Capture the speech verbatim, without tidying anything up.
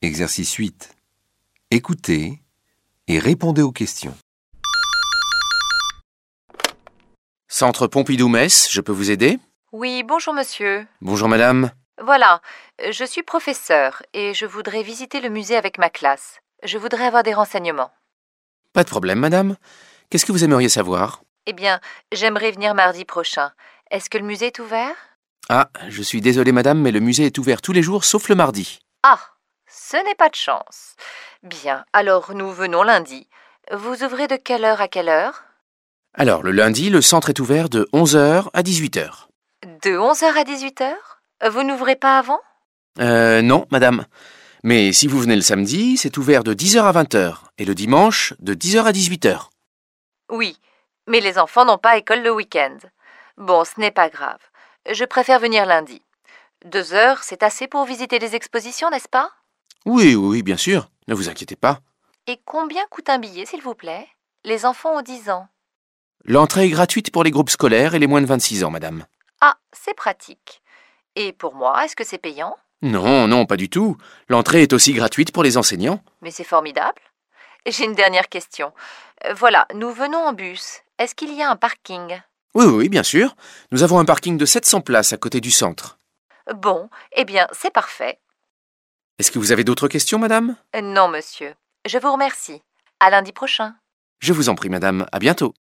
Exercice huit. Écoutez et répondez aux questions. Centre Pompidou-Metz, je peux vous aider? Oui, bonjour monsieur. Bonjour madame. Voilà, je suis professeur et je voudrais visiter le musée avec ma classe. Je voudrais avoir des renseignements. Pas de problème madame. Qu'est-ce que vous aimeriez savoir? Eh bien, j'aimerais venir mardi prochain. Est-ce que le musée est ouvert? Ah, je suis désolé madame, mais le musée est ouvert tous les jours sauf le mardi. Ah, ce n'est pas de chance. Bien, alors nous venons lundi. Vous ouvrez de quelle heure à quelle heure? Alors, le lundi, le centre est ouvert de onze heures à dix-huit heures. De onze heures à dix-huit heures? Vous n'ouvrez pas avant? Euh, non, madame. Mais si vous venez le samedi, c'est ouvert de dix heures à vingt heures et le dimanche, de dix heures à dix-huit heures. Oui, mais les enfants n'ont pas école le week-end. Bon, ce n'est pas grave. Je préfère venir lundi. Deux heures, c'est assez pour visiter les expositions, n'est-ce pas? Oui, oui, bien sûr. Ne vous inquiétez pas. Et combien coûte un billet, s'il vous plaît? Les enfants ont dix ans. L'entrée est gratuite pour les groupes scolaires et les moins de vingt-six ans, madame. Ah, c'est pratique. Et pour moi, est-ce que c'est payant? Non, non, pas du tout. L'entrée est aussi gratuite pour les enseignants. Mais c'est formidable. J'ai une dernière question. Euh, Voilà, nous venons en bus. Est-ce qu'il y a un parking? Oui, oui, bien sûr. Nous avons un parking de sept cents places à côté du centre. Bon, eh bien, c'est parfait. Est-ce que vous avez d'autres questions, madame? Euh, Non, monsieur. Je vous remercie. À lundi prochain. Je vous en prie, madame. À bientôt.